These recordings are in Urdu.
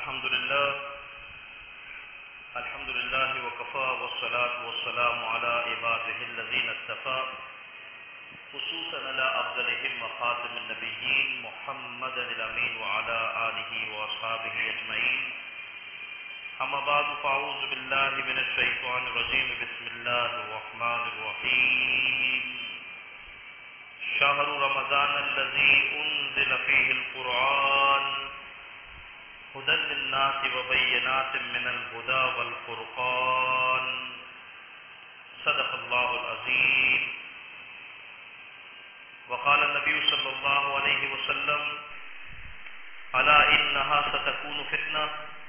الحمد لله وكفى والصلاة والسلام على عباده الذين اصطفى خصوصا على أفضلهم وخاتم النبيين محمد الأمين وعلى آله وأصحابه أجمعين. أما بعد فأعوذ بالله من الشيطان الرجيم. بسم الله الرحمن الرحيم. شهر رمضان الذي أنزل فيه القرآن هدى للناس وبينات من الهدى والفرقان. صدق الله العظيم. وقال النبي صلى الله عليه وسلم: ألا إنها ستكون فتنة.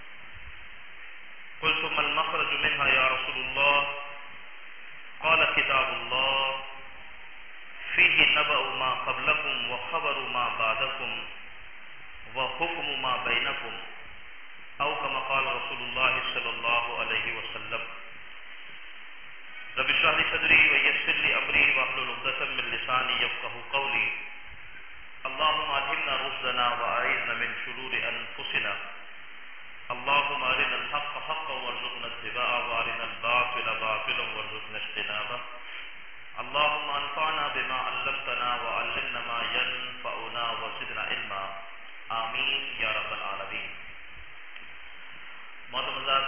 قلت ما المخرج منها يا رسول الله؟ قال: كتاب الله فيه نبأ ما قبلكم وخبر ما بعدكم وحكم ما بينكم، أو كما قال رسول الله صلى الله عليه وسلم. رب اشرح لي صدري ويسر لي أمري واحلل عقدة من لساني يفقهوا قولي. اللهم ألهمنا رشدنا وأعذنا من شرور أنفسنا. اللهم أرنا الحق حقا وارزقنا اتباعه وأرنا الباطل باطلا وارزقنا اجتنابه. اللهم انفعنا بما علمتنا وعلمنا ما ينفعنا وزدنا علما. آمین یا رب العالمین. محترم حضرات،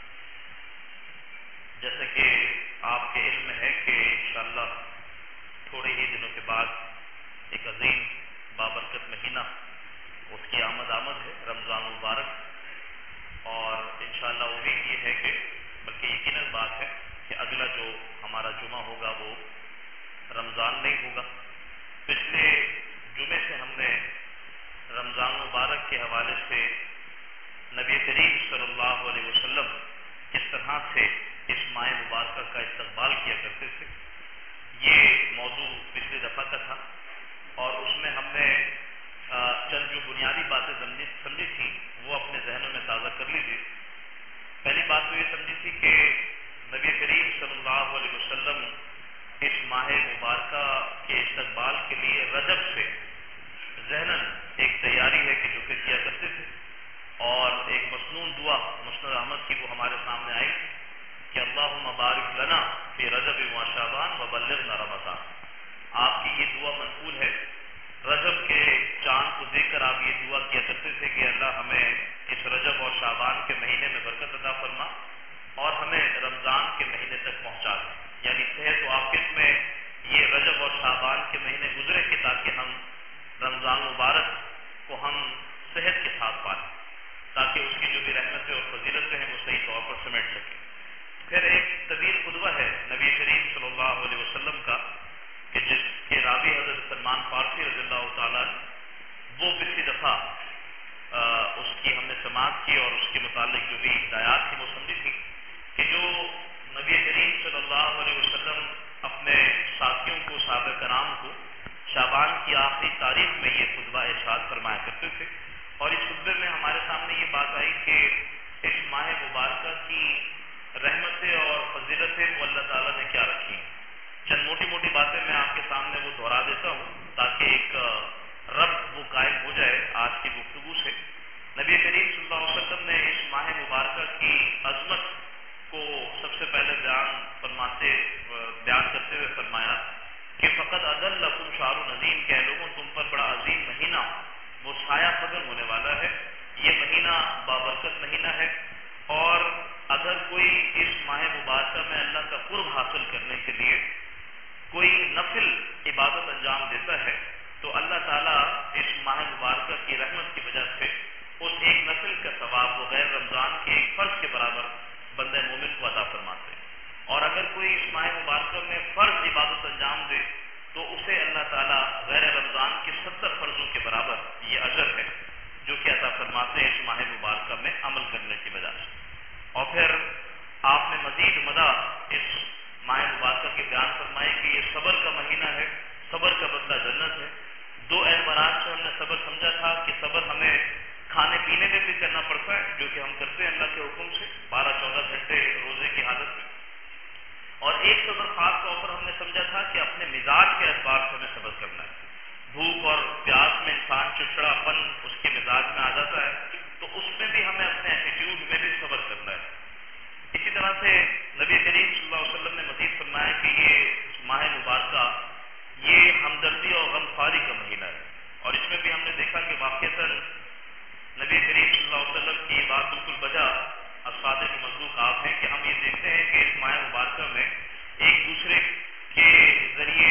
جیسا کہ آپ کے علم میں ہے کہ انشاءاللہ تھوڑے ہی دنوں کے بعد ایک عظیم بابرکت مہینہ اس کی آمد ہے، رمضان مبارک. اور انشاءاللہ امید یہ ہے کہ بلکہ یقیناً بات ہے کہ اگلا جو ہمارا جمعہ ہوگا وہ رمضان نہیں ہوگا. پچھلے جمعے سے ہم نے رمضان مبارک کے حوالے سے نبی کریم صلی اللہ علیہ وسلم کس طرح سے اس ماہ مبارکہ کا استقبال کیا کرتے تھے، یہ موضوع پچھلی دفعہ کا تھا. اور اس میں ہم نے چند جو بنیادی باتیں سمجھی تھی وہ اپنے ذہنوں میں تازہ کر لیجیے. پہلی بات تو یہ سمجھی تھی کہ نبی کریم صلی اللہ علیہ وسلم اس ماہ مبارکہ کے استقبال کے لیے رجب سے ذہناً ایک تیاری ہے کہ جو کہ کیا کرتے تھے، اور ایک مسنون دعا مسند احمد کی وہ ہمارے سامنے آئی کہ اللہم بارک لنا فی رجب و شعبان وبلغنا رمضان. آپ کی یہ دعا منقول ہے. رجب کے چاند کو دیکھ کر آپ یہ دعا کیا کرتے تھے کہ اللہ ہمیں اس رجب اور شعبان کے مہینے میں برکت عطا فرما اور ہمیں رمضان کے مہینے تک پہنچا دے. یعنی صحت و عافیت میں یہ رجب اور شعبان کے مہینے گزرے کہ تاکہ ہم رمضان مبارک کو ہم صحت کے ساتھ پالیں، تاکہ اس کی جو بھی رحمتیں اور فضیلتیں ہیں وہ صحیح طور پر سمیٹ سکیں. پھر ایک طویل خطبہ ہے نبی کریم صلی اللہ علیہ وسلم کا کہ جس کے راوی حضرت سلمان فارسی رضی اللہ تعالیٰ وہ پچھلی دفعہ اس کی ہم نے سماعت کی اور اس کے متعلق جو بھی ہدایات تھی وہ سمجھی تھی کہ جو نبی کریم صلی اللہ علیہ وسلم اپنے ساتھیوں کو صحابہ کرام کو شعبان کی آخری تاریخ میں یہ خطبہ ارشاد فرمایا کرتے تھے. اور اس خطبے میں ہمارے سامنے یہ بات آئی کہ اس ماہ مبارکہ کی رحمتیں اور فضیلتیں وہ اللہ تعالیٰ نے کیا رکھی ہیں. چند موٹی موٹی باتیں میں آپ کے سامنے وہ دہرا دیتا ہوں تاکہ ایک ربط وہ قائم ہو جائے آج کی گفتگو سے. نبی کریم صلی اللہ علیہ وسلم نے اس ماہ مبارکہ کی عظمت کو سب سے پہلے بیان کرتے ہوئے فرمایا کہ فقط اضلکم شہر عظیم، کہ لوگوں تم پر بڑا عظیم مہینہ وہ سایہ فگن ہونے والا ہے. یہ مہینہ بابرکت مہینہ ہے، اور اگر کوئی اس ماہ مبارکہ میں اللہ کا قرب حاصل کرنے کے لیے کوئی نفل عبادت انجام دیتا ہے تو اللہ تعالیٰ اس ماہ مبارکہ کی رحمت کی وجہ سے اس ایک نفل کا ثواب وہ غیر رمضان کے ایک فرض کے برابر بندہ مومن کو عطا فرماتے ہیں. اور اگر کوئی اس ماہ مبارکہ میں فرض عبادت انجام دے تو اسے اللہ تعالیٰ غیر رمضان کے 70 فرضوں کے برابر یہ اجر ہے جو کہ عطا فرماتے ہیں اس ماہ مبارکہ میں عمل کرنے کی وجہ سے. اور پھر آپ نے مزید مدہ اس ماہ مبارکہ کے بیان فرمائے کہ یہ صبر کا مہینہ ہے، صبر کا بدلہ جنت ہے. دو اعتبارات سے ہم نے صبر سمجھا تھا کہ صبر ہمیں کھانے پینے میں بھی کرنا پڑتا ہے جو کہ ہم کرتے ہیں اللہ کے حکم سے 12-14 گھنٹے روزے کی حالت میں. اور ایک صبر خاص طور پر ہم نے سمجھا تھا کہ اپنے مزاج کے اعتبار سے ہمیں صبر کرنا ہے. بھوک اور پیاس میں انسان چڑچڑا پن اس کے مزاج میں آ جاتا ہے، تو اس میں بھی ہمیں وسلم کی یہ بات بالکل بجا الصادق المصدوق آپ ہیں کہ ہم یہ دیکھتے ہیں کہ اس ماہ مبارکہ میں ایک دوسرے کے ذریعے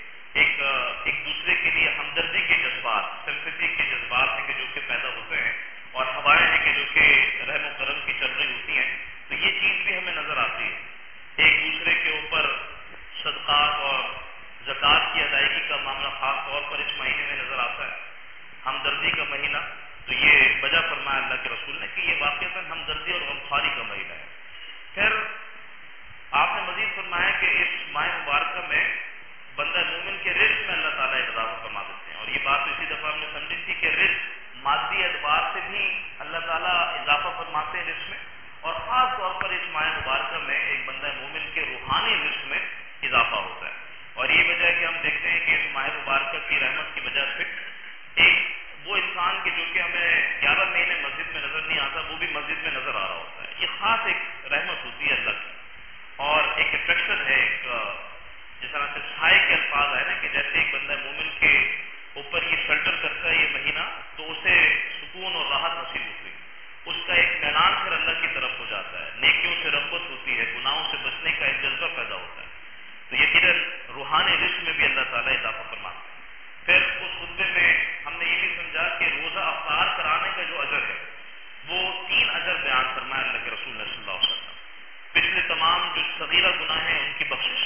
ایک دوسرے کے لیے ہمدردی کے جذبات، سمپیتی کے جذبات ہیں کہ جو کہ پیدا ہوتے ہیں، اور ہوائیں ہیں کہ جو کہ رحم و کرم کی چل رہی ہوتی ہیں. تو یہ چیز بھی ہمیں نظر آتی ہے. ایک دوسرے کے اوپر صدقات اور زکوٰۃ کی ادائیگی کا معاملہ خاص طور پر اس مہینے میں نظر آتا ہے، ہمدردی کا مہینہ. تو یہ وجہ فرمایا اللہ کے رسول نے کہ یہ واقعتاً ہمدردی اور غمخواری کا مہینہ ہے. پھر آپ نے مزید فرمایا کہ اس ماہ مبارکہ میں بندہ مومن کے رزق میں اللہ تعالیٰ اضافہ فرما دیتے ہیں. اور یہ بات اسی دفعہ ہم نے سمجھی تھی کہ رزق مادی اعتبار سے بھی اللہ تعالیٰ اضافہ فرماتے ہیں رزق میں، اور خاص طور پر اس ماہ مبارکہ میں ایک بندہ مومن کے روحانی رزق میں اضافہ ہوتا ہے. اور یہ وجہ ہے کہ ہم دیکھتے ہیں کہ اس ماہ مبارکہ کی رحمت کی وجہ سے ایک وہ انسان کے جو کہ ہمیں 11 مہینے مسجد میں نظر نہیں آتا، وہ بھی مسجد میں نظر آ رہا ہوتا ہے. یہ خاص ایک رحمت ہوتی ہے اللہ کی، اور ایک اٹریکشن ہے. ایک جس طرح سے سائے کے الفاظ ہے نا کہ جیسے ایک بندہ مومن کے اوپر یہ شلٹر کرتا ہے یہ مہینہ، تو اسے سکون اور راحت نصیب ہوتی ہے. اس کا ایک میلان پھر اللہ کی طرف ہو جاتا ہے، نیکیوں سے رغبت ہوتی ہے، گناہوں سے بچنے کا ایک جذبہ پیدا ہوتا ہے. تو یقیناً روحانی رزق میں بھی اللہ تعالیٰ اضافہ فرماتا ہے. پھر اس خطبے میں ہم نے یہ بھی سمجھا کہ روزہ افطار کرانے کا جو اجر ہے وہ 3 اجر بیان فرمایا اللہ کے رسول صلی اللہ علیہ وسلم. پچھلے تمام جو صغیرہ گناہ ہیں ان کی بخشش،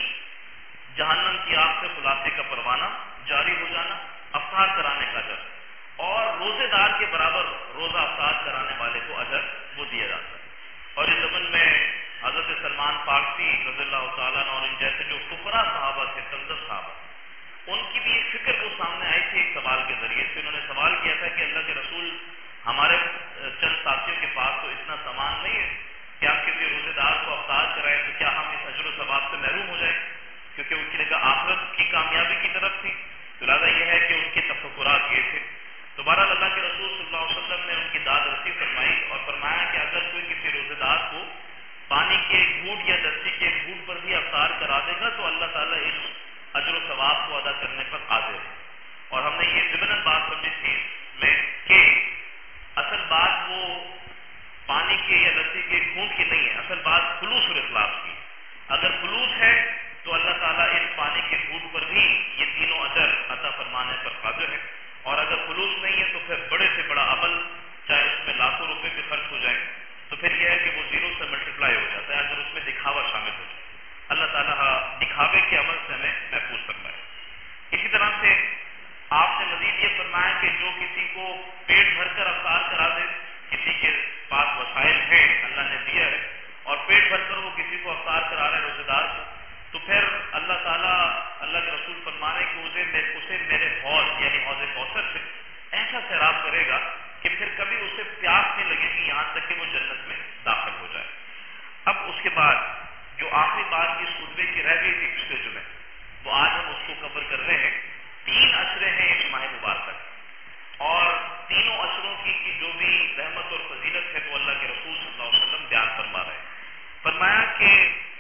جہنم کی آگ سے خلاصے کا پروانہ جاری ہو جانا، افطار کرانے کا اجر، اور روزے دار کے برابر روزہ افطار کرانے والے کو اجر وہ دیا جاتا ہے. اور اس ضمن میں حضرت سلمان فارسی رضی اللہ تعالیٰ عنہ اور ان جیسے جو فقراء صحابہ تھے، تلدس صحابہ، ان کی بھی ایک فکر وہ سامنے آئی تھی ایک سوال کے ذریعے سے. انہوں نے سوال کیا تھا کہ اللہ کے رسول، ہمارے چند ساتھیوں کے پاس تو اتنا سامان نہیں ہے کہ ہم کسی روزے دار کو افطار کرائیں، تو کیا ہم اس اجر و ثواب سے محروم ہو جائیں؟ کیونکہ ان کی نگاہ آخرت کی کامیابی کی طرف تھی. تو لہٰذا یہ ہے کہ ان کے تفکرات یہ تھے. تو بہرحال اللہ کے رسول صلی اللہ علیہ وسلم نے ان کی داد رسی فرمائی اور فرمایا کہ اگر کوئی کسی روزے دار کو پانی کے ایک گھونٹ یا لسی کے ایک گھونٹ پر بھی افطار کرا دے گا تو اللہ تعالیٰ اس اجر و ثواب کو ادا کرنے پر قادر ہے. اور ہم نے یہ ضمناً بات سمجھی تھی میں کہ اصل بات وہ پانی کے یا لسی کے گھونٹ کی نہیں ہے، اصل بات خلوص اور اخلاص کی. اگر خلوص ہے تو اللہ تعالیٰ اس پانی کے گھونٹ پر بھی یہ تینوں اجر عطا فرمانے پر قادر ہے. اور اگر خلوص نہیں ہے تو پھر بڑے سے بڑا عمل چاہے اس میں لاکھوں روپے کے خرچ ہو جائیں تو پھر یہ ہے کہ وہ زیرو سے ملٹیپلائی ہو جاتا ہے اگر اس میں دکھاوا شامل ہو جائے. اللہ تعالیٰ دکھاوے کے عمل سے ہمیں محفوظ فرمائے. اسی طرح سے آپ نے مزید یہ فرمایا کہ جو کسی کو پیٹ بھر کر افطار کرا دے، کسی کے پاس وسائل ہیں اللہ نے دیا ہے اور پیٹ بھر کر وہ کسی کو افطار کرا رہے ہیں روزے دار کو، تو پھر اللہ تعالیٰ اللہ کے رسول فرمانے کہ اسے میرے حوض یعنی حوض کوثر سے ایسا سیراب کرے گا کہ پھر کبھی اسے پیاس نہیں لگے گی یہاں تک کہ وہ جنت میں داخل ہو جائے. اب اس کے بعد جو آخری بات کی خطبے کی رہ گئی تھی پچھلے جمعے، وہ آج ہم اس کو کور کر رہے ہیں. 3 اشرے ہیں اس ماہ مبارکہ اور تینوں اشروں کی جو بھی رحمت اور فضیلت ہے وہ اللہ کے رسول صلی اللہ علیہ وسلم بیان فرما رہے ہیں. فرمایا کہ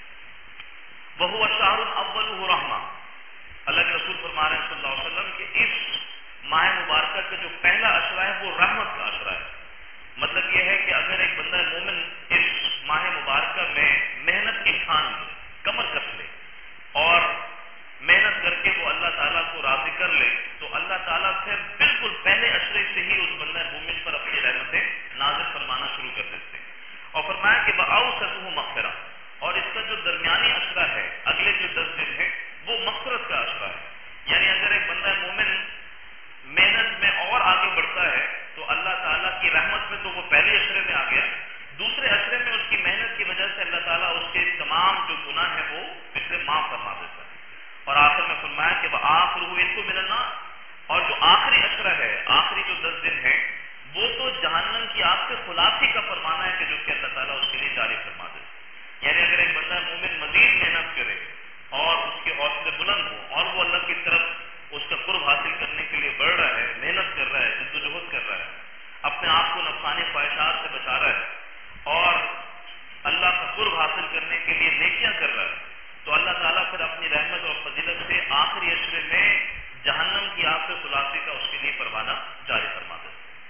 وہ شہر الاول رحمہ، اللہ کے رسول فرما رہے ہیں صلی اللہ علیہ وسلم کہ اس ماہ مبارکہ کا جو پہلا اشرہ ہے وہ رحمت کا اشرہ ہے. مطلب یہ ہے کہ اگر ایک بندہ مومن اس ماہ مبارکہ میں محنت کی ٹھان لے، کمر کس لے اور محنت کر کے وہ اللہ تعالیٰ کو راضی کر لے تو اللہ تعالیٰ پھر بالکل پہلے اشرے سے ہی اس بندہ مومن پر اپنی رحمتیں نازل فرمانا شروع کر دیتے ہیں. اور فرمایا کہ وَأَوْسَطُهُ مغفرہ، اور اس کا جو درمیانی اشرہ ہے اگلے جو 10 دن ہے وہ مغفرت کا اشرہ ہے. یعنی اگر ایک بندہ مومن محنت میں اور آگے بڑھتا ہے تو اللہ تعالیٰ کی رحمت میں تو وہ پہلے اشرے میں آ گیا، دوسرے اشرے میں اس کی محنت کی وجہ سے اللہ تعالیٰ اس کے تمام جو گناہ ہیں وہ پچھلے معاف فرما دیتا ہے. اور آخر میں فرمایا کہ وَآخِرُهُ عِتْقٌ مِنَ النَّارِ، اور جو آخری اشرہ ہے، آخری جو 10 دن ہے وہ تو جہنم کی آگ سے خلاصی کا فرمانا ہے کہ جو کہ اللہ تعالیٰ اس کے لیے جاری فرما دے. یعنی اگر ایک بندہ مومن مزید محنت کرے اور اس کے حوصلے بلند ہوں اور وہ اللہ کی طرف اس کا قرب حاصل کرنے کے لیے بڑھ رہا ہے، محنت کر رہا ہے، جدوجہد کر رہا ہے، اپنے آپ کو نفسانی خواہشات سے بچا رہا ہے اور اللہ کا قرب حاصل کرنے کے لیے نیکیاں کر رہا ہے، تو اللہ تعالیٰ پھر اپنی رحمت اور فضیلت سے آخری اشرے میں جہنم کی آگ سے خلاصی کا اس کے لیے پروانہ جاری فرما دیتے ہیں.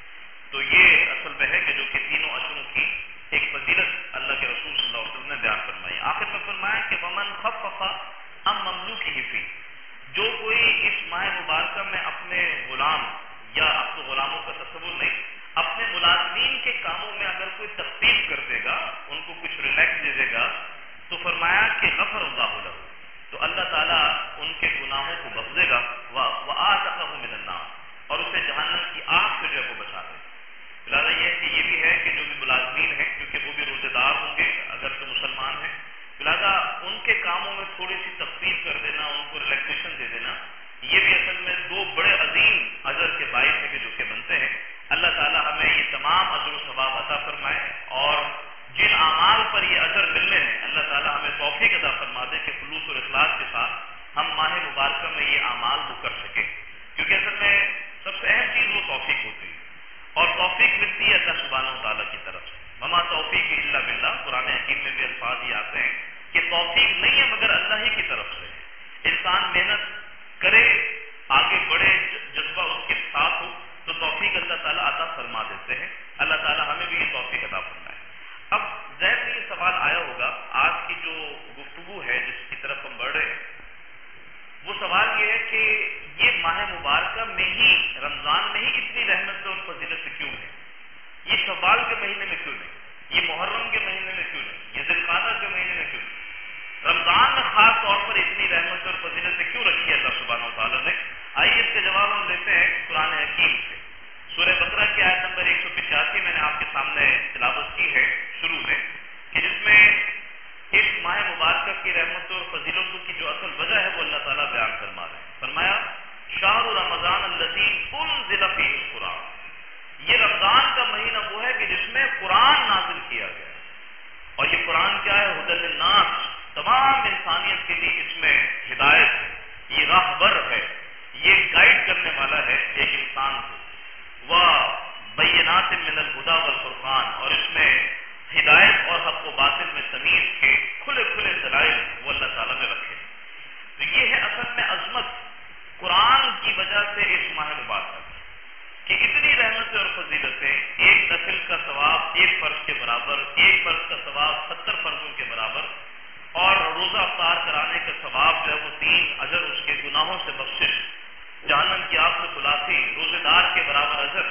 تو یہ اصل میں ہے کہ جو کہ تینوں اشروں کی ایک فضیلت اللہ کے رسول صلی اللہ علیہ وسلم نے بیان فرمائی. آخر میں فرمایا کہ ومن خفف عن مملوکہ فی، جو کوئی اس ماہ مبارکہ میں اپنے غلام یا اپنے غلاموں کا تصور نہیں، اپنے ملازمین کے کاموں میں اگر کوئی تخفیف کر دے گا، ان کو کچھ ریلیکس دے دے گا، تو فرمایا کہ غفر اللہ لہ، تو اللہ تعالیٰ ان کے گناہوں کو بخش دے گا، وآتقہ من النار، اور اسے جہنم کی آگ سے جو ہے وہ بچا دے. لہٰذا یہ کہ یہ بھی ہے کہ جو بھی ملازمین ہیں کیونکہ وہ بھی روزے دار ہوں گے اگر تو مسلمان ہیں، لہٰذا ان کے کاموں میں تھوڑی سی تخفیف کر دینا، ان کو ریلیکسیشن دے دینا، یہ بھی اصل میں دو بڑے عظیم اجر کے باعث ہیں کہ جو کہ بنتے ہیں. اللہ تعالیٰ ہمیں یہ تمام اجر و ثواب عطا فرمائے، اور جن اعمال پر یہ اجر ملنے ہیں اللہ تعالیٰ ہمیں توفیق عطا فرما دے کہ خلوص اور اخلاص کے ساتھ ہم ماہ مبارکہ میں یہ اعمال وہ کر سکیں، کیونکہ اصل میں سب سے اہم چیز وہ توفیق ہوتی ہے، اور توفیق ملتی ہے اللہ سبحانہ و تعالیٰ کی طرف سے. وما توفیق الا باللہ، قرآن حکیم میں بھی الفاظ یہ آتے ہیں کہ توفیق نہیں ہے مگر اللہ ہی کی طرف سے. انسان محنت کرے، آگے بڑھے، جذبہ اس کے ساتھ ہو تو توفیق اللہ تعالیٰ عطا فرما دیتے ہیں. اللہ تعالیٰ ہمیں بھی یہ توفیق عطا فرمائے. اب ذہن میں یہ سوال آیا ہوگا، آج کی جو گفتگو ہے جس کی طرف ہم بڑھ رہے ہیں، وہ سوال یہ ہے کہ یہ ماہ مبارکہ میں ہی، رمضان میں ہی اتنی رحمت اور فضیلت کیوں ہے؟ یہ شوال کے مہینے میں کیوں نہیں؟ یہ محرم کے مہینے میں کیوں نہیں؟ یہ ذی القعدہ کے مہینے میں کیوں نہیں؟ رمضان میں خاص طور پر اتنی رحمت اور فضیلت کیوں رکھی ہے اللہ سبحانہ و تعالیٰ نے؟ آئیے اس کے جواب ہم لیتے ہیں قرآن حکیم سے. سورہ بقرہ کی آیت نمبر 185 میں نے آپ کے سامنے تلاوت کی ہے شروع میں، کہ جس میں اس ماہ مبارکہ کی رحمت اور فضیلتوں کی جو اصل وجہ ہے وہ اللہ تعالیٰ بیان فرما رہے ہیں. فرمایا شہر رمضان الذی انزل فیہ القرآن، یہ رمضان کا مہینہ وہ ہے کہ جس میں قرآن نازل کیا گیا، اور یہ قرآن کیا ہے؟ ھدی للناس، تمام انسانیت کے لیے اس میں ہدایت ہے، یہ راہبر ہے، یہ گائیڈ کرنے والا ہے ایک انسان کو. وبینات من الہدی والفرقان، اور اس میں ہدایت اور حق و باطل میں تمیز کے کھلے کھلے دلائل وہ اللہ تعالیٰ نے رکھے. تو یہ ہے اصل میں عظمت قرآن کی وجہ سے اس ماہ مبارکہ کہ اتنی رحمتیں اور فضیلتیں، ایک نفل کا ثواب 1 فرض کے برابر، 1 فرض کا ثواب 70 فرضوں کے برابر، اور روزہ افطار کرانے کا ثواب جو ہے وہ 3 اجر، اس کے گناہوں سے بخشش، جہنم کی آگ سے خلاصی، روزے دار کے برابر اجر.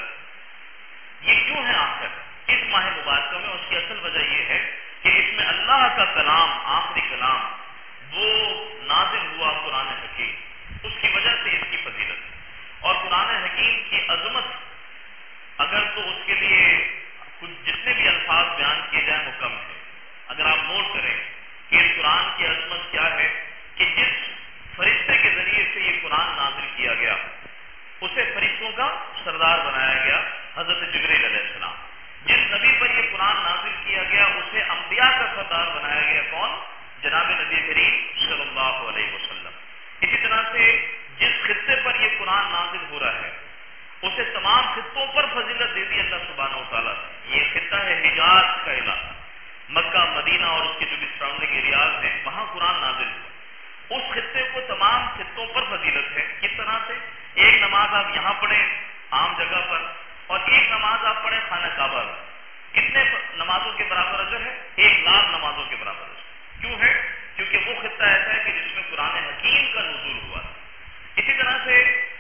یہ کیوں ہے آخر اس ماہ مبارکہ میں؟ اس کی اصل وجہ یہ ہے کہ اس میں اللہ کا کلام، آخری کلام وہ نازل ہوا قرآن حکیم، اس کی وجہ سے اس کی فضیلت ہے. اور قرآن حکیم کی عظمت اگر تو اس کے لیے کچھ جتنے بھی الفاظ بیان کیے جائیں وہ کم ہے. اگر آپ نوٹ کریں کہ اس قرآن کی عظمت کیا ہے کہ جس فرشتے کے ذریعے سے یہ قرآن نازل کیا گیا اسے فرشتوں کا سردار بنایا گیا، حضرت جبریل علیہ السلام. جس نبی پر یہ قرآن نازل کیا گیا اسے انبیاء کا سردار بنایا گیا. کون؟ جناب نبی کریم صلی اللہ علیہ وسلم. اسی طرح سے جس خطے پر یہ قرآن نازل ہو رہا ہے اسے تمام خطوں پر فضیلت دے دی اللہ سبحانہ و تعالیٰ نے. یہ خطہ ہے حجاز کا علاقہ، مکہ، مدینہ اور اس کے جو بھی سراؤنڈنگ ایریاز ہیں، وہاں قرآن نازل ہوا. اس خطے کو تمام خطوں پر فضیلت ہے. کس طرح سے؟ ایک نماز آپ یہاں پڑھیں عام جگہ پر، اور ایک نماز آپ پڑھیں خانہ کعبہ میں، کتنے نمازوں کے برابر اجر ہے؟ 1,00,000 نمازوں کے برابر اجر. کیوں ہے؟ کیونکہ وہ خطہ ایسا ہے کہ جس میں قرآن حکیم کا نزول ہوا. اسی طرح سے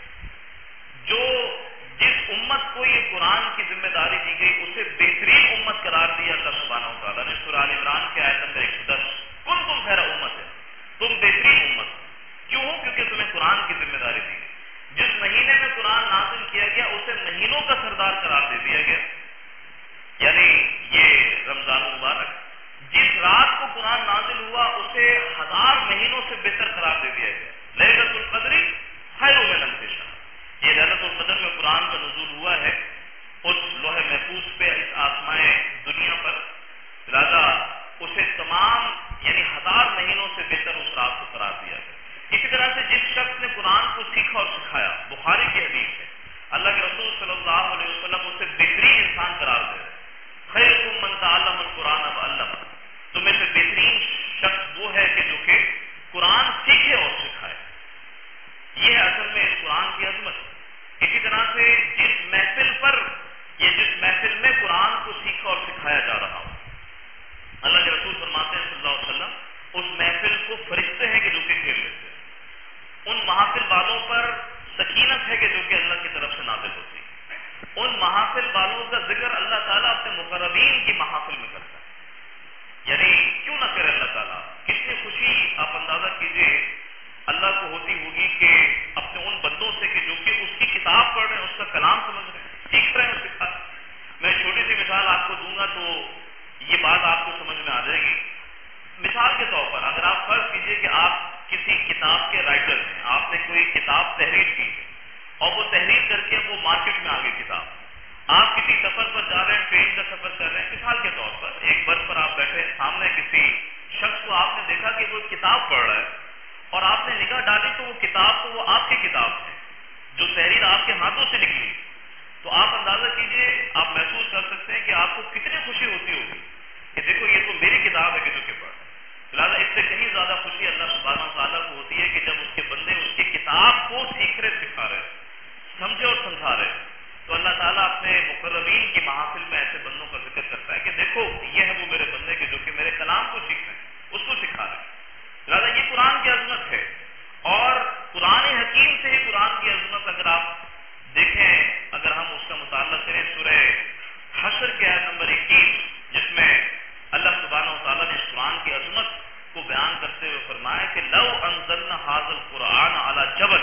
جو جس امت کو یہ قرآن کی ذمہ داری دی گئی اسے بہترین امت قرار دیا اللہ سبحانہ و تعالیٰ نے. سورہ آل عمران کے آیت نمبر 110، کنتم خیر امت ہے، تم بہترین امت. کیوں ہو؟ کیونکہ تمہیں قرآن کی ذمہ داری دی گئی. جس مہینے میں قرآن نازل کیا گیا اسے مہینوں کا سردار قرار دے دیا گیا، یعنی یہ رمضان مبارک. جس رات کو قرآن نازل ہوا اسے 1000 مہینوں سے بہتر قرار دے دیا گیا. لیلۃ القدر خیر من الف شہر. یہ لیلۃ القدر میں قرآن کا نزول ہوا ہے اس لوح محفوظ پہ، اس آسمائے دنیا پر. لہذا اسے تمام یعنی 1000 مہینوں سے بہتر اس رات کو قرار دیا گیا. اسی طرح سے جس شخص نے قرآن کو سیکھا اور سکھایا، بخاری کی حدیث ہے، اللہ کے رسول صلی اللہ علیہ وسلم اسے بہترین انسان قرار دے رہے. خیرکم من تعلم القرآن وعلمہ، تم میں سے بہترین شخص وہ ہے کہ جو کہ قرآن سیکھے اور سکھائے. یہ ہے اصل میں اس قرآن کی عظمت. اسی طرح سے جس محفل پر یہ جس محفل میں قرآن کو سیکھا اور سکھایا جا رہا ہو، اللہ کے رسول فرماتے ہیں صلی اللہ علیہ وسلم اس محفل کو فرشتے ہیں کہ جو کہ گھیر لیتے ہیں، ان محافل والوں پر سکینت ہے کہ جو کہ اللہ کی طرف سے نازل ہوتی ہے، ان محافل والوں کا ذکر اللہ تعالیٰ اپنے مقربین کی محافل میں کرتا ہے، یعنی کیوں نہ کرے اللہ تعالیٰ، کتنی خوشی آپ اندازہ کیجئے اللہ کو ہوتی ہوگی کہ اپنے ان بندوں سے کہ جو کہ اس کی کتاب پڑھ رہے ہیں، اس کا کلام سمجھ رہے ہیں، سیکھ رہے ہیں اور سکھا رہے ہیں۔ میں چھوٹی سی مثال آپ کو دوں گا تو یہ بات آپ کو سمجھ میں آ جائے گی۔ مثال کے طور پر اگر آپ فرض کیجئے کہ آپ کسی کتاب کے رائٹر ہیں، آپ نے کوئی کتاب تحریر کی ہے اور وہ تحریر کر کے وہ مارکیٹ میں آ گئی کتاب، آپ کسی سفر پر جا رہے ہیں، ٹرین کا سفر کر رہے ہیں، مثال کے طور پر ایک بس پر آپ بیٹھے، سامنے کسی شخص کو آپ نے دیکھا کہ وہ کتاب پڑھ رہا ہے اور آپ نے نگاہ ڈالی تو وہ کتاب تو وہ آپ کی کتاب ہے جو تحریر آپ کے ہاتھوں سے نکلی، تو آپ اندازہ کیجئے، آپ محسوس کر سکتے ہیں کہ آپ کو کتنی خوشی ہوتی ہوگی کہ دیکھو یہ تو میری کتاب ہے کہ جو کہ پڑھ رہا ہے۔ لہٰذا اس سے کہیں زیادہ خوشی اللہ سبحانہ و تعالیٰ کو ہوتی ہے کہ جب اس کے بندے اس کی کتاب کو سیکھ رہے، سکھا رہے، سمجھے اور سمجھا رہے، تو اللہ تعالیٰ اپنے مقربین کی محافل میں ایسے بندوں کا ذکر کرتا ہے کہ دیکھو یہ ہے وہ میرے بندے کے جو کہ میرے کلام کو سیکھ رہے ہیں، اس کو سکھا رہے ہیں۔ لہٰذا یہ قرآن کی عظمت ہے، اور قرآن حکیم سے ہی قرآن کی عظمت اگر آپ دیکھیں، اگر ہم اس کا مطالعہ کریں سورہ حشر کے آیت نمبر 21، جس میں اللہ سبحانہ و تعالیٰ نے اس قرآن کی عظمت کو بیان کرتے ہوئے فرمایا کہ لو انزلنا ھذا القرآن علی جبل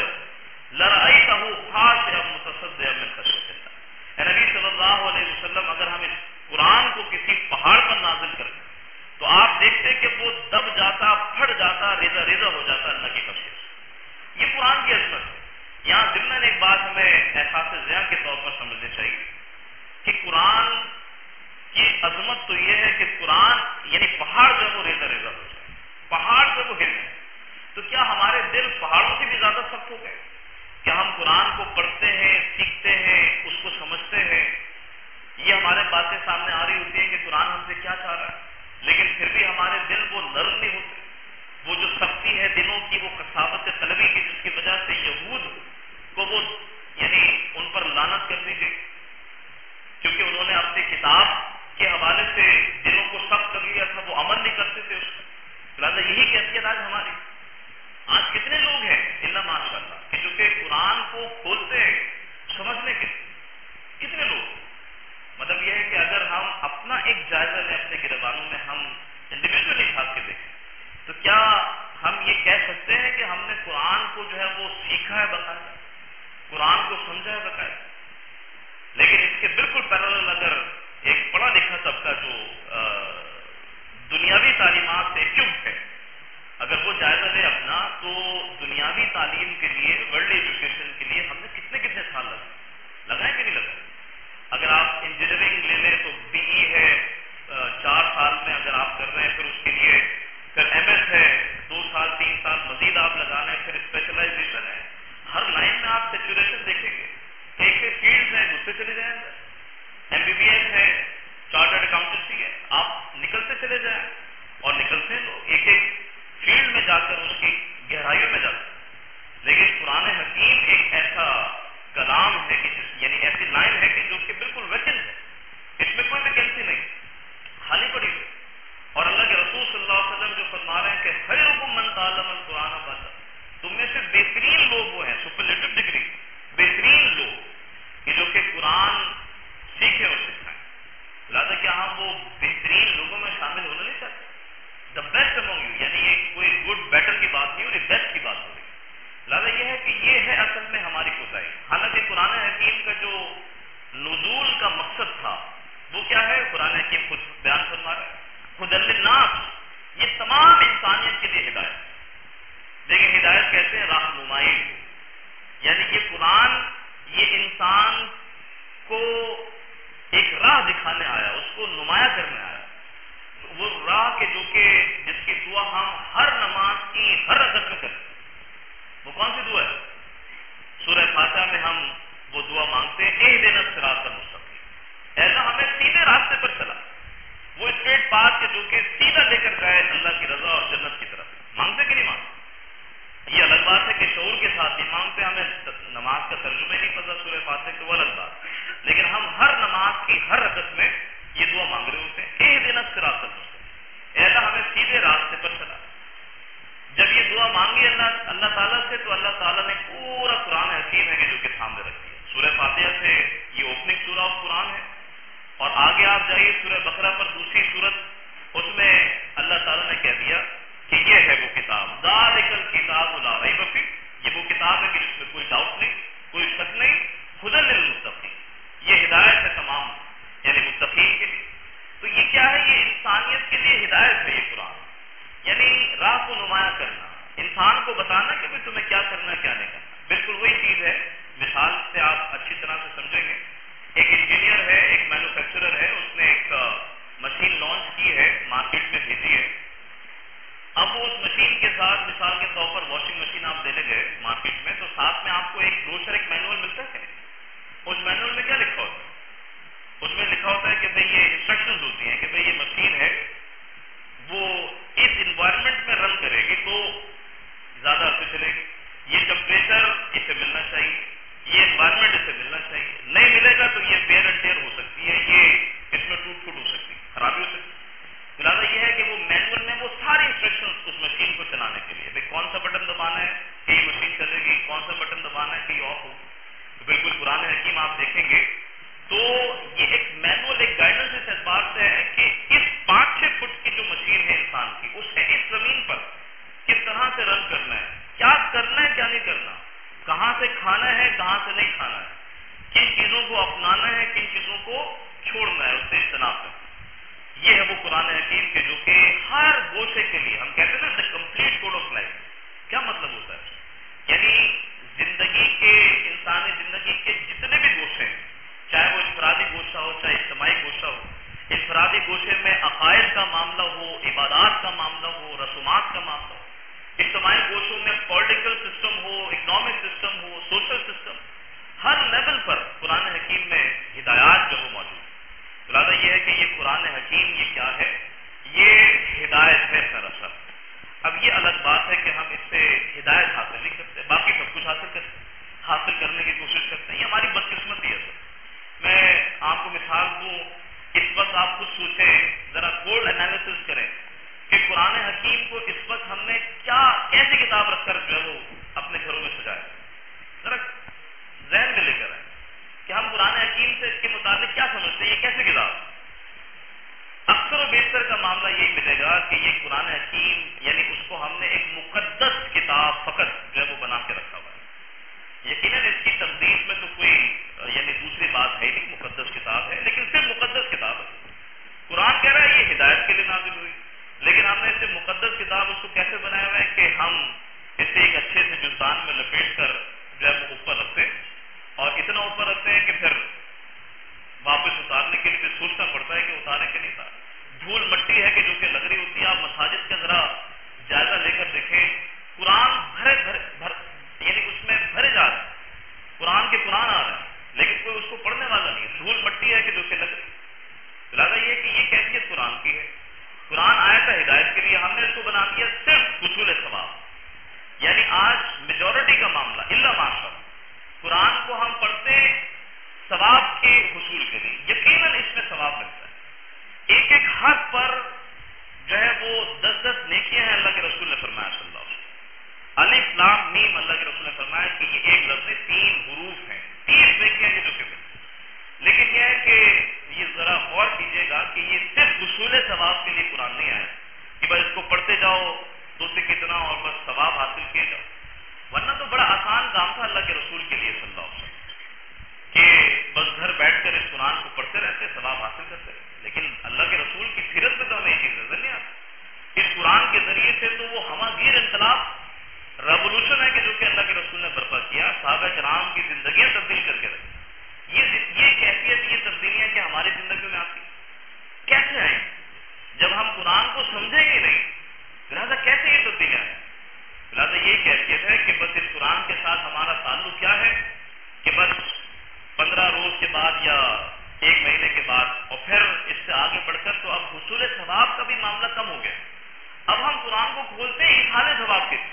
لرأیتہ خاشعا متصدعا من خشیۃ اللہ۔ اے نبی صلی اللہ علیہ وسلم، اگر ہم اس قرآن کو کسی پہاڑ پر نازل کرتے تو آپ دیکھتے کہ وہ دب جاتا، پھٹ جاتا، ریزہ ریزہ ہو جاتا اللہ کی خشیت سے۔ یہ قرآن کی عظمت ہے۔ یہاں ضمن ایک بات ہمیں احساس ذہن کے طور پر سمجھنی چاہیے کہ قرآن کی عظمت تو یہ ہے کہ قرآن یعنی پہاڑ جو وہ ریزہ ریزہ ہو جائے، پہاڑ جو وہ ہل جائے، تو کیا ہمارے دل پہاڑوں سے بھی زیادہ سخت ہو گئے؟ کیا ہم قرآن کو پڑھتے ہیں، سیکھتے ہیں، اس کو سمجھتے ہیں، یہ ہمارے باتیں سامنے آ رہی ہوتی ہیں کہ قرآن ہم سے کیا چاہ رہا ہے، لیکن پھر بھی ہمارے دل وہ نرم نہیں ہوتے، وہ جو سختی ہے دلوں کی، وہ کثافت قلبی کی جس کی وجہ سے یہود کو وہ یعنی ان پر لعنت کر دی گئی، کیونکہ انہوں نے اپنی کتاب کے حوالے سے دلوں کو سخت کر لیا تھا، وہ عمل نہیں کرتے تھے اس پر۔ لہٰذا یہی کیفیت آج ہماری، آج کتنے لوگ ہیں الا ماشاء اللہ کہ جو کہ قرآن کو کھولتے ہیں سمجھنے کے، کتنے لوگ، مطلب یہ ہے کہ اگر ہم اپنا ایک جائزہ لیں، اپنے گربانوں میں ہم انڈیویجولی کھا کے دیکھیں تو کیا ہم یہ کہہ سکتے ہیں کہ ہم نے قرآن کو جو ہے وہ سیکھا ہے باقاعدہ، قرآن کو سمجھا ہے باقاعدہ؟ لیکن اس کے بالکل پیرالل اگر ایک پڑھا لکھا طبقہ جو دنیاوی تعلیمات سے چپ ہے، اگر وہ جائزہ لے اپنا، تو دنیاوی تعلیم کے لیے، ورلڈ ایجوکیشن کے لیے ہم نے کتنے سال لگائے کہ نہیں لگائے؟ اگر آپ انجینئرنگ لے لیں تو بی ای ہے 4 سال میں اگر آپ کر رہے ہیں، پھر اس کے لیے پھر ایم ایس ہے 2 سال 3 سال مزید آپ لگانا ہے، پھر اسپیشلائزیشن ہے، ہر لائن میں آپ سیچوریشن دیکھیں گے، ایک ایک فیلڈ ہیں دوسرے چلے جائیں گے، ایم بی بی ایس ہے، چارٹرڈ اکاؤنٹنسی ہے، آپ نکلتے چلے جائیں اور نکلتے ہیں لوگ ایک ایک فیلڈ میں جا کر اس کی گہرائیوں میں جاتے ہیں۔ لیکن قرآن حکیم ایک ایسا کلام ہے کہ یعنی ایسی لائن ہے کہ جو کہ بالکل ویکینٹ ہے، اس میں کوئی ویکینسی نہیں، خالی پڑی ہوئی۔ اور اللہ کے رسول صلی اللہ علیہ وسلم جو فرما رہے ہیں کہ خیرکم من تعلم القرآن بعد، تم میں سے بہترین لوگ وہ ہیں، سپرلیٹو ڈگری، بہترین لوگ کہ جو کہ قرآن سیکھیں اور سکھائیں۔ لہٰذا کیا ہم وہ بہترین لوگوں میں شامل ہونا نہیں چاہتے؟ دا بیسٹ امونگ یو، یعنی یہ کوئی گڈ بیٹر کی بات نہیں ہو رہی، بیسٹ کی بات ہو رہی۔ لہٰذا یہ ہے کہ یہ ہے اصل میں ہماری کوتاہی۔ حالانکہ قرآن حکیم کا جو نزول کا مقصد تھا وہ کیا ہے؟ قرآن حکیم خود بیان فرما رہا ہے، ہدی للناس، یہ تمام انسانیت کے لیے ہدایت۔ لیکن ہدایت کہتے ہیں رہنمائی کو، یعنی یہ قرآن یہ انسان کو ایک راہ دکھانے آیا، اس کو نمایاں کرنے آیا، وہ راہ کے جو کہ جس کی دعا ہم ہر نماز کی ہر رکعت میں کرتے ہیں۔ وہ کون سی دعا ہے؟ سورہ فاتحہ میں ہم وہ دعا مانگتے ہیں، اہدنا الصراط المستقیم، اے اللہ ہمیں سیدھے راستے پر چلا، وہ اسٹریٹ پاتھ کے جو کہ سیدھا لے کر جائے اللہ کی رضا اور جنت کی طرف۔ مانگتے کہ نہیں مانگتے؟ یہ الگ بات ہے کہ شعور کے ساتھ نہیں مانگتے، ہمیں نماز کا ترجمہ نہیں پتا سورہ فاتحہ کی، وہ الگ بات، لیکن ہم ہر نماز کی ہر رکعت میں یہ دعا مانگ رہے ہوتے ہیں، اہدنا الصراط المستقیم، اے اللہ ہمیں سیدھے راستے پر چلا۔ جب یہ دعا مانگی اللہ تعالیٰ سے تو اللہ تعالیٰ نے پورا قرآن حکیم ہے کہ جو کہ سامنے رکھ دیا۔ سورہ فاتحہ سے یہ اوپننگ سورہ آف قرآن ہے، اور آگے آپ جائیے سورہ بقرہ پر دوسری سورت، اس میں اللہ تعالیٰ نے کہہ دیا کہ یہ ہے وہ کتاب، ذالک الکتاب لا ریب فیہ، یہ وہ کتاب ہے کہ جس میں کوئی ڈاؤٹ نہیں، کوئی شک نہیں، ھدی للمتقین، یہ ہدایت ہے تمام یعنی متقین کے لیے۔ تو یہ کیا ہے؟ یہ انسانیت کے لیے ہدایت ہے یہ قرآن، یعنی راہ کو نمایاں کرنا، انسان کو بتانا کہ بھئی تمہیں کیا کرنا ہے کیا نہیں کرنا۔ بالکل وہی چیز ہے، مثال سے آپ اچھی طرح سے سمجھیں گے۔ ایک انجینئر ہے، ایک مینوفیکچرر ہے، اس نے ایک مشین لانچ کی ہے، مارکیٹ میں بھیجی ہے۔ اب وہ اس مشین کے ساتھ مثال کے طور پر واشنگ مشین آپ دینے گئے مارکیٹ میں، تو ساتھ میں آپ کو ایک بروشر، ایک مینول ملتا ہے۔ اس مینول میں کیا لکھا ہوتا ہے؟ اس میں لکھا ہوتا ہے کہ بھئی یہ انسٹرکشنز ہوتی ہیں کہ بھئی یہ مشین ہے وہ اس انوائرمنٹ میں رن کرے گی تو زیادہ عرصے چلے گی، یہ ٹمپریچر اسے ملنا چاہیے، یہ انوائرمنٹ اسے ملنا چاہیے، نہیں ملے گا تو یہ ویئر اینڈ ٹیئر ہو سکتی ہے، یہ اس میں ٹوٹ پھوٹ ہو سکتی ہے، خرابی ہو سکتی ہے۔ لہٰذا یہ ہے کہ وہ مینول میں وہ ساری انسٹرکشن اس مشین کو چلانے کے لیے، بھئی کون سا بٹن دبانا ہے کہ یہ مشین چلے گی، کون سا بٹن دبانا ہے کہ یہ آف ہو۔ تو بالکل قرآن حکیم آپ دیکھیں گے تو یہ ایک مینول، ایک گائیڈنس اس اعتبار سے ہے کہ اس 5-6 فٹ کی جو مشین ہے انسان کی، اسے اس زمین پر کس طرح سے رن کرنا ہے، کیا کرنا ہے کیا نہیں کرنا، کہاں سے کھانا ہے کہاں سے نہیں کھانا ہے، کن چیزوں کو اپنانا ہے کن چیزوں کو چھوڑنا ہے، اس سے اجتناب کرنا۔ یہ ہے وہ قرآن حکیم کے جو کہ ہر گوشے کے لیے، ہم کہتے ہیں نا the complete code of life, کیا مطلب ہوتا ہے؟ یعنی زندگی کے، انسانی زندگی کے جتنے بھی گوشے ہیں، چاہے وہ انفرادی گوشہ ہو چاہے اجتماعی گوشہ ہو، انفرادی گوشے میں عقائد کا معاملہ ہو، عبادات کا معاملہ ہو، رسومات کا معاملہ ہو، اجتماعی گوشوں میں پولیٹیکل سسٹم ہو، اکنامک سسٹم ہو، سوشل سسٹم، ہر لیول پر قرآن حکیم میں ہدایات جو وہ موجود ہے۔ لہٰذا یہ ہے کہ یہ قرآن حکیم یہ کیا ہے؟ یہ ہدایت ہے سراسر۔ اب یہ الگ بات ہے کہ ہم اس سے ہدایت حاصل نہیں کرتے، باقی سب کچھ حاصل کرنے کی کوشش کرتے ہیں، یہ ہماری بدقسمتی ہے سر۔ میں آپ کو مثال دوں، اس وقت آپ خود سوچیں، ذرا کولڈ انالیسس کریں کہ قرآن حکیم کو اس وقت ہم نے کیا کیسی کتاب رکھ کر جو ہے وہ اپنے گھروں میں سجایا، ذرا ذہن میں لے کر آئیں کہ ہم قرآن حکیم سے اس کے متعلق کیا سمجھتے ہیں، یہ کیسی کتاب؟ اکثر و بیشتر کا معاملہ یہی ملے گا کہ یہ قرآن حکیم یعنی اس کو ہم نے ایک مقدس کتاب فقط جو ہے وہ بنا کے رکھا ہوا ہے۔ یقیناً اس کی تقدیس میں تو کوئی یعنی دوسری بات ہے نہیں، مقدس کتاب ہے، لیکن صرف مقدس کتاب ہے۔ قرآن کہہ رہا ہے یہ ہدایت کے لیے نازل ہوئی، لیکن ہم نے اسے مقدس کتاب اس کو کیسے بنایا ہوا ہے کہ ہم اسے ایک اچھے سے جلدان میں لپیٹ کر جو ہے وہ اوپر رکھتے ہیں، اور اتنا اوپر رکھتے ہیں کہ پھر واپس اتارنے کے لیے پھر سوچنا پڑتا ہے کہ اتارے کہ نہیں اتارے۔ دھول مٹی ہے کہ جو کہ لگ رہی ہوتی ہے۔ آپ مساجد کا ذرا جائزہ لے کر دیکھیں، قرآن یعنی اس میں بھرے جا رہے ہیں، قرآن کے قرآن آ رہے ہیں، لیکن کوئی اس کو پڑھنے والا نہیں ہے، دھول مٹی ہے کہ جو کہ لگ رہی ہے۔ لہٰذا یہ کہ یہ کیفیت قرآن کی ہے۔ قرآن آیا تھا ہدایت کے لیے، ہم نے اس کو بنا دیا صرف حصول ثواب، یعنی آج میجورٹی کا معاملہ الا ماشاء اللہ، قرآن کو ہم پڑھتے ہیں ثواب کے حصول کے لیے، یقیناً اس میں ثواب ملتا ہے، ایک ایک حرف پر جو ہے وہ 10 نیکیاں ہیں۔ اللہ کے رسول نے فرمایا صلی اللہ علیہ وسلم، الف لام میم، اللہ کے رسول نے فرمایا کہ یہ ایک لفظ 3 حروف ہیں، 30 نیکیاں ہیں جو کہ لیکن یہ ہے کہ یہ ذرا غور کیجیے گا کہ یہ صرف حصول ثواب کے لیے قرآن نہیں آیا کہ بس اس کو پڑھتے جاؤ تو سے کتنا اور بس ثواب حاصل کیے جاؤ، ورنہ تو بڑا آسان کام تھا اللہ کے رسول کے لیے صلی اللہ علیہ وسلم کہ بس گھر بیٹھ کر اس قرآن کو پڑھتے رہتے ثواب حاصل کرتے رہتے، لیکن اللہ کے رسول کی سیرت میں تو ہمیں یہ چیز نظر نہیں آتی۔ اس قرآن کے ذریعے سے تو وہ ہماگیر انقلاب، ریولوشن ہے کہ جو کہ اللہ کے رسول نے برپا کیا، صحابہ کرام کی زندگیاں تبدیل کر کے رکھی۔ یہ کیفیت، یہ تبدیلیاں کہ ہماری زندگیوں میں آتی کیسے آئیں جب ہم قرآن کو سمجھیں گے نہیں، لہٰذا کیسے یہ تبدیلیاں آئیں؟ لہٰذا یہ کیفیت ہے کہ بس اس قرآن کے ساتھ ہمارا تعلق کیا ہے کہ بس 15 روز کے بعد یا 1 مہینے کے بعد، اور پھر اس سے آگے بڑھ کر تو اب حصول ثواب کا بھی معاملہ کم ہو گیا۔ اب ہم قرآن کو کھولتے ہیں اظہار ثواب کے،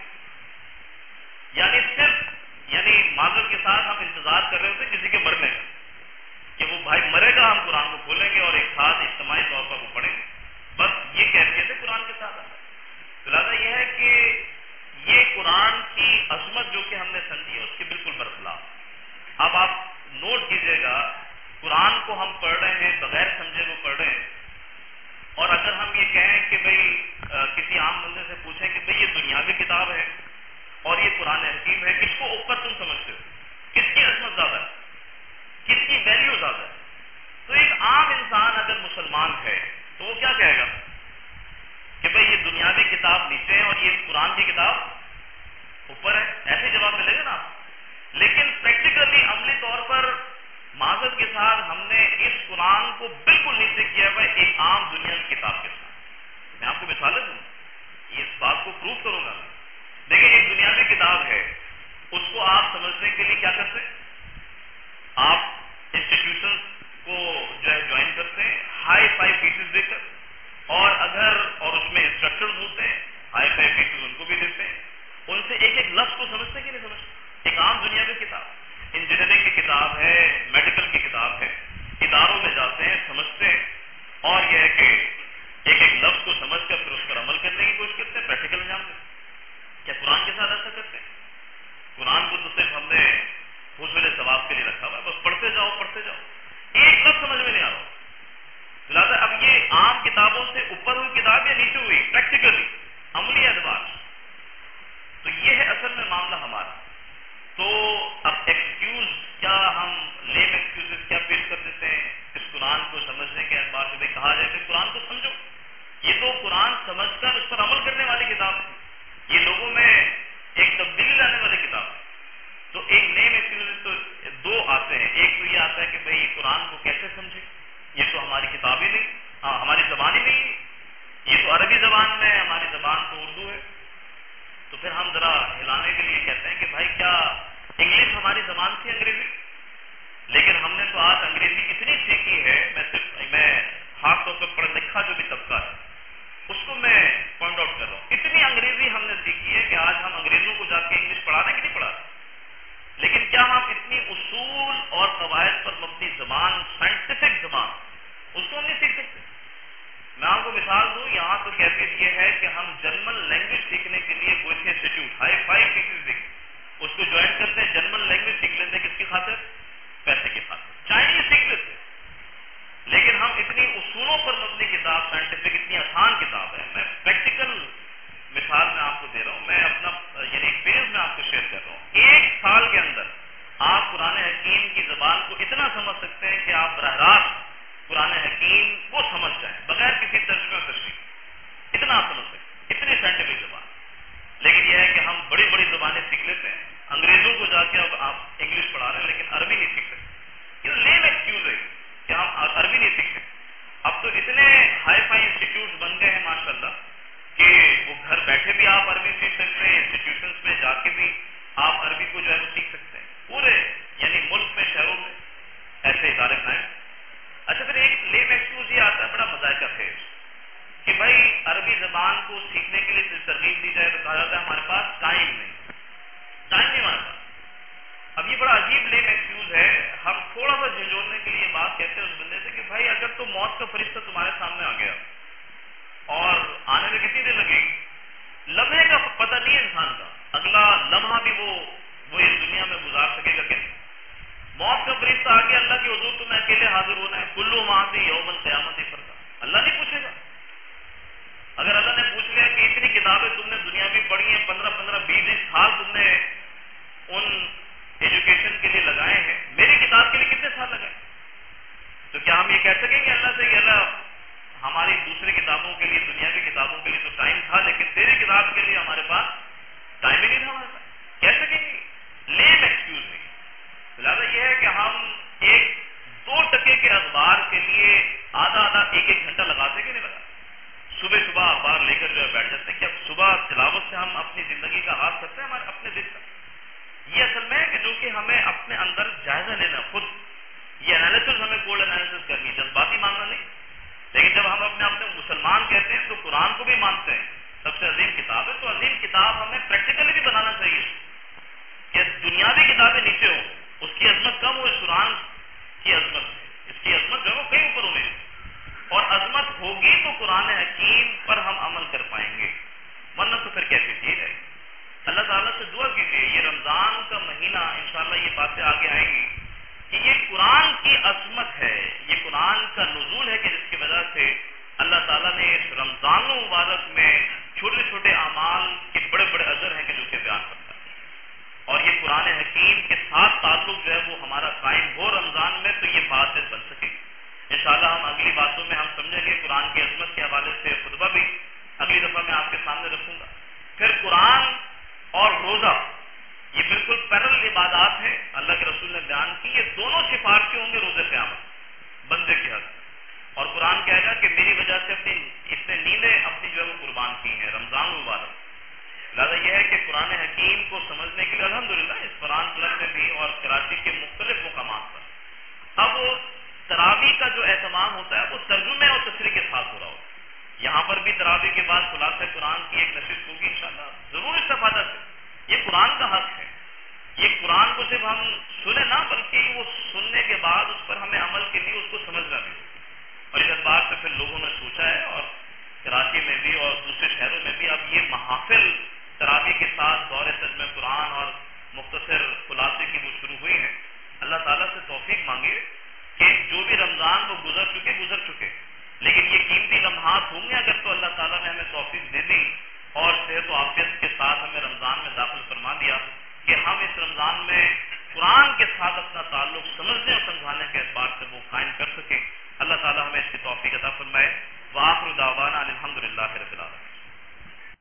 یعنی صرف معذرت کے ساتھ ہم انتظار کر رہے ہوتے کسی کے مرنے کا کہ بھائی مرے گا ہم قرآن کو کھولیں گے اور ایک ساتھ اجتماعی طور پر وہ پڑھیں گے. بس یہ کیفیت ہے قرآن کے ساتھ. لہٰذا یہ ہے کہ یہ قرآن کی عظمت جو کہ ہم نے سمجھی ہے اس کے بالکل برخلاف. اب آپ نوٹ کیجئے گا قرآن کو ہم پڑھ رہے ہیں بغیر سمجھے وہ پڑھ رہے ہیں. اور اگر ہم یہ کہیں کہ بھئی کسی عام بندے سے پوچھیں کہ بھئی یہ دنیاوی کتاب ہے اور یہ قرآن حکیم ہے, کس کو اوپر تم سمجھتے ہو, کس کی عظمت زیادہ ہے, کس کی ویلیو زیادہ ہے, تو ایک عام انسان اگر مسلمان ہے تو وہ کیا کہے گا کہ بھئی یہ دنیاوی کتاب نیچے ہے اور یہ قرآن کی کتاب اوپر ہے. ایسے جواب ملے گا نا. لیکن پریکٹیکلی عملی طور پر معذرت کے ساتھ ہم نے اس قرآن کو بالکل نیچے کیا ہے ایک عام دنیا کی کتاب کے ساتھ. میں آپ کو مثالیں دوں, اس بات کو پروف کروں گا. دیکھیں ایک دنیاوی کتاب ہے, اس کو آپ سمجھنے کے لیے کیا کرتے ہیں, آپ انسٹیٹیوشن کو جو ہے جوائن کرتے ہیں ہائی فائی فیسز دے کر, اور اس میں انسٹرکٹرز ہوتے ہیں ہائی فائی فیسز ان کو بھی دیتے ہیں. ان سے ایک ایک لفظ کو سمجھتے کہ نہیں سمجھتے. ایک عام دنیاوی کتاب, انجینئرنگ کی کتاب ہے, میڈیکل کی کتاب ہے, اداروں میں جاتے ہیں سمجھتے ہیں, اور یہ ہے کہ ایک ایک لفظ کو سمجھ کر پھر اس پر عمل کرنے کی کوشش کرتے ہیں, پریکٹیکل انجام دیتے ہیں. کیا قرآن کے ساتھ ایسا کرتے ہیں؟ قرآن کو تو صرف ہم نے حصول ثواب کے لیے رکھا ہوا ہے, بس پڑھتے جاؤ, ایک لفظ سمجھ میں نہیں آ رہا. لہٰذا اب یہ عام کتابوں سے اوپر ہوئی کتاب یا نیچے ہوئی پریکٹیکلی عملی اعتبار. تو یہ ہے اصل میں معاملہ ہمارا. تو اب ایکسکیوز کیا ہم لیم ایکسکیوز کیا پیش کر دیتے ہیں اس قرآن کو سمجھنے کے اعتبار سے. کہا جائے کہ قرآن کو سمجھو, یہ تو قرآن سمجھ کر اس پر عمل کرنے والی کتاب ہے, یہ لوگوں میں ایک تبدیلی لانے والی کتاب ہے. تو ایک نیم ایکسکیوز تو دو آتے ہیں. ایک تو یہ آتا ہے کہ بھئی قرآن کو کیسے سمجھے, یہ تو ہماری کتاب ہی نہیں, ہماری زبان ہی نہیں ہے, یہ تو عربی زبان میں ہے, ہماری زبان تو اردو ہے. تو پھر ہم ذرا ہلانے کے لیے کہتے ہیں کہ بھائی کیا انگلش ہماری زبان تھی انگریزی, لیکن ہم نے تو آج انگریزی اتنی سیکھی ہے, میں خاص طور پر پڑھ لکھا جو بھی طبقہ ہے اس کو میں پوائنٹ آؤٹ کر رہا ہوں, اتنی انگریزی ہم نے سیکھی ہے کہ آج ہم انگریزوں کو جا کے انگلش پڑھا رہے ہیں کہ نہیں پڑھا رہے. لیکن کیا ہم اتنی اصول اور قواعد پر مبنی زبان, سائنٹیفک زبان, اس کو ہم نہیں سیکھ سکتے. میں آپ کو مثال دوں, یہاں تو کیفیت یہ ہے کہ ہم جرمن لینگویج سیکھنے کے لیے Goethe institute hi fi fees دے اس کو جوائن کرتے ہیں, جرمن لینگویج سیکھ لیتے ہیں. کس کی خاطر؟ پیسے کی خاطر. چائنیز سیکھ لیتے ہیں. لیکن ہم اتنی اصولوں پر مبنی کتاب, سائنٹیفک اتنی آسان کتاب ہے. میں پریکٹیکل مثال میں آپ کو دے رہا ہوں, میں اپنا یعنی ایکسپیرینس میں آپ کو شیئر کر رہا ہوں. ایک سال کے اندر آپ قرآن حکیم کی زبان کو اتنا سمجھ سکتے ہیں کہ آپ براہ راست قرآن حکیم کو سمجھ جائیں بغیر کسی ترجمے اور تشریح. اتنا آپ سمجھ سکتے, اتنی سائنٹیفک زبان. لیکن یہ ہے کہ ہم بڑی بڑی زبانیں سیکھ لیتے ہیں, انگریزوں کو جا کے اب آپ انگلش پڑھا رہے ہیں لیکن عربی نہیں سیکھ سکتے. یہ لیم ایکسکیوز ہے کہ ہم عربی نہیں سیکھ سکتے. اب تو اتنے ہائی فائی انسٹیٹیوٹس بن گئے ہیں ماشاء اللہ کہ وہ گھر بیٹھے بھی آپ عربی سیکھ سکتے ہیں, انسٹیٹیوشنس میں جا کے بھی آپ عربی کو جو ہے وہ سیکھ سکتے ہیں. پورے یعنی ملک میں, شہروں میں ایسے ادارے بنائے. اچھا پھر ایک لیم ایکسکیوز یہ آتا ہے بڑا مذائقہ خیز کہ بھائی عربی زبان کو سیکھنے کے لیے ترغیب دی جائے تو کہا جاتا ہے ہمارے پاس ٹائم نہیں ہمارے پاس. اب یہ بڑا عجیب لیم ایکسکیوز ہے. ہم تھوڑا سا جھنجھوڑنے کے لیے بات کہتے ہیں اس بندے سے کہ بھائی اگر تو موت کا فرشتہ تمہارے سامنے آ گیا اور آنے میں کتنی دیر لگے گی, لمحے کا پتہ نہیں ہے انسان کا, اگلا لمحہ بھی وہ اس دنیا میں گزار سکے گا کہ نہیں. موت کا فرشتہ آ گیا, اللہ کے حضور تمہیں اکیلے حاضر ہونا ہے, کلو وہاں سے یوم القیامت فردا. اللہ نہیں پوچھے گا. اگر اللہ نے پوچھ لیا کہ اتنی کتابیں تم نے دنیا میں پڑھی ہیں, 15-20 سال تم نے ان ایجوکیشن کے لیے لگائے ہیں, میری کتاب کے لیے کتنے سال لگائے, تو کیا ہم یہ کہہ سکیں گے اللہ سے کہ اللہ ہماری دوسری کتابوں کے لیے, دنیاوی کتابوں کے لیے تو ٹائم تھا لیکن تیری کتاب کے لیے ہمارے پاس ٹائم ہی نہیں تھا ہمارے پاس. کہہ سکیں گے؟ لیم ایکسکیوز نہیں. لہٰذا یہ ہے کہ ہم 1-2 ٹکے کے اخبار کے لیے آدھا ایک گھنٹہ لگاتے کہ نہیں لگاتے. صبح اخبار لے کر جو ہے بیٹھ جاتے ہیں کہ اب صبح تلاوت سے ہم اپنی زندگی کا آغاز کرتے ہیں ہمارے اپنے دل کا. یہ اصل میں ہے کہ جو کہ ہمیں اپنے اندر جائزہ لینا, خود یہ انالیسس ہمیں کولڈ انالیسس کرنی, جذباتی ماننا نہیں. لیکن جب ہم اپنے مسلمان کہتے ہیں تو قرآن کو بھی مانتے ہیں, سب سے عظیم کتاب ہے, تو عظیم کتاب ہمیں پریکٹیکلی بھی بنانا چاہیے کہ دنیاوی کتابیں نیچے ہوں, اس کی عظمت کم ہو اس قرآن کی عظمت سے. اس باتیں آگے آئیں گی کہ یہ قرآن کی عظمت ہے، یہ قرآن کا نزول ہے کہ جس کی وجہ سے اللہ تعالیٰ نے اس رمضان المبارک میں چھوٹے چھوٹے اعمال کے بڑے بڑے اجر ہیں کہ جو کہ بیان کرتا ہے، اور یہ قرآن حکیم کے ساتھ تعلق جو ہے وہ ہمارا قائم ہو رمضان میں، تو یہ بات بن سکے گی انشاءاللہ۔ ہم اگلی باتوں میں ہم سمجھیں گے قرآن کی عظمت کے حوالے سے خطبہ بھی اگلی دفعہ میں آپ کے سامنے رکھوں گا۔ پھر قرآن اور روزہ یہ بالکل پیرل عبادات ہیں، اللہ کے رسول نے بیان کی، یہ دونوں سفارشی ہوں گے روز قیامت بندے کے حق، اور قرآن کہے گا کہ میری وجہ سے اس نے نیندیں اپنی جو ہے وہ قربان کی ہیں رمضان المبارک۔ لہٰذا یہ ہے کہ قرآن حکیم کو سمجھنے کے لیے الحمدللہ اس قرآن کلب میں بھی اور کراچی کے مختلف مقامات پر اب تراویح کا جو اہتمام ہوتا ہے وہ ترجمے اور تشریح کے ساتھ ہو رہا ہوتا ہے۔ یہاں پر بھی تراویح کے بعد خلاصہ قرآن کی ایک نشست ہوگی انشاءاللہ، ضرور استفادہ سے، یہ قرآن کا حق ہے، یہ قرآن کو صرف ہم سنیں نہ بلکہ وہ سننے کے بعد اس پر ہمیں عمل کے لیے اس کو سمجھنا بھی ہوگا، اور اس اعتبار سے پھر لوگوں نے سوچا ہے، اور کراچی میں بھی اور دوسرے شہروں میں بھی اب یہ محافل تراویح کے ساتھ دور ترجمہ قرآن اور مختصر خلاصے کی وہ شروع ہوئی ہیں۔ اللہ تعالیٰ سے توفیق مانگے کہ جو بھی رمضان وہ گزر چکے، لیکن یہ قیمتی لمحات ہوں گے اگر تو اللہ تعالیٰ نے ہمیں توفیق دے دی اور صحت و عافیت کے ساتھ ہمیں رمضان میں داخل فرما دیا کہ ہم اس رمضان میں قرآن کے ساتھ اپنا تعلق سمجھنے اور سمجھانے کے اعتبار سے وہ قائم کر سکیں۔ اللہ تعالیٰ ہمیں اس کی توفیق عطا فرمائے۔ وآخر دعوانا الحمدللہ رب العالمین۔